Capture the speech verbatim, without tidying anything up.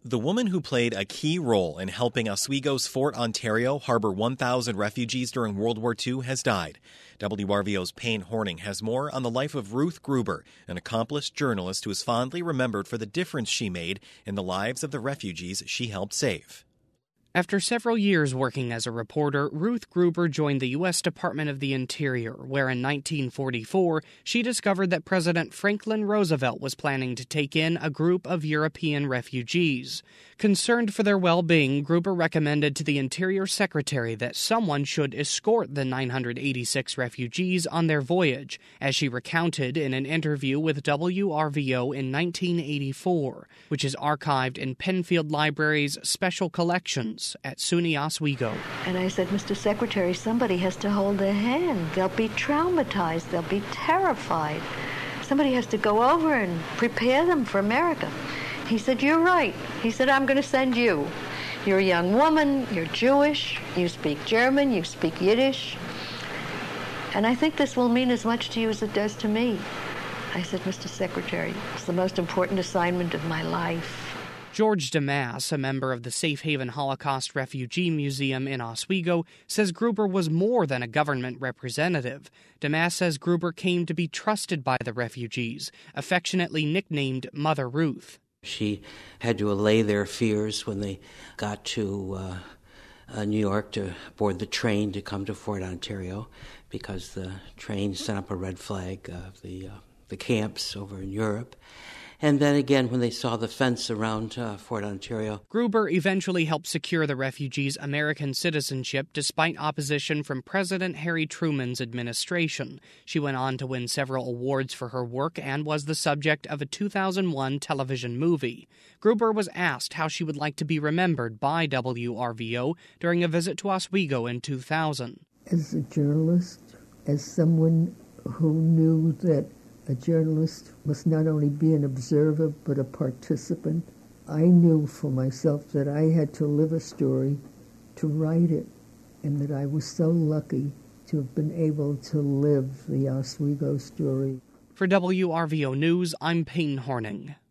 The woman who played a key role in helping Oswego's Fort Ontario harbor one thousand refugees during World War Two has died. W R V O's Payne Horning has more on the life of Ruth Gruber, an accomplished journalist who is fondly remembered for the difference she made in the lives of the refugees she helped save. After several years working as a reporter, Ruth Gruber joined the U S Department of the Interior, where in nineteen forty-four she discovered that President Franklin Roosevelt was planning to take in a group of European refugees. Concerned for their well-being, Gruber recommended to the Interior Secretary that someone should escort the nine hundred eighty-six refugees on their voyage, as she recounted in an interview with W R V O in nineteen eighty-four, which is archived in Penfield Library's Special Collections at SUNY Oswego. And I said, Mister Secretary, somebody has to hold their hand. They'll be traumatized. They'll be terrified. Somebody has to go over and prepare them for America. He said, you're right. He said, I'm going to send you. You're a young woman. You're Jewish. You speak German. You speak Yiddish. And I think this will mean as much to you as it does to me. I said, Mister Secretary, it's the most important assignment of my life. George DeMass, a member of the Safe Haven Holocaust Refugee Museum in Oswego, says Gruber was more than a government representative. DeMass says Gruber came to be trusted by the refugees, affectionately nicknamed Mother Ruth. She had to allay their fears when they got to uh, uh, New York to board the train to come to Fort Ontario, because the train sent up a red flag of the, uh, the camps over in Europe. And then again, when they saw the fence around uh, Fort Ontario. Gruber eventually helped secure the refugees' American citizenship despite opposition from President Harry Truman's administration. She went on to win several awards for her work and was the subject of a two thousand one television movie. Gruber was asked how she would like to be remembered by W R V O during a visit to Oswego in two thousand. As a journalist, as someone who knew that a journalist must not only be an observer, but a participant. I knew for myself that I had to live a story, to write it, and that I was so lucky to have been able to live the Oswego story. For W R V O News, I'm Payne Horning.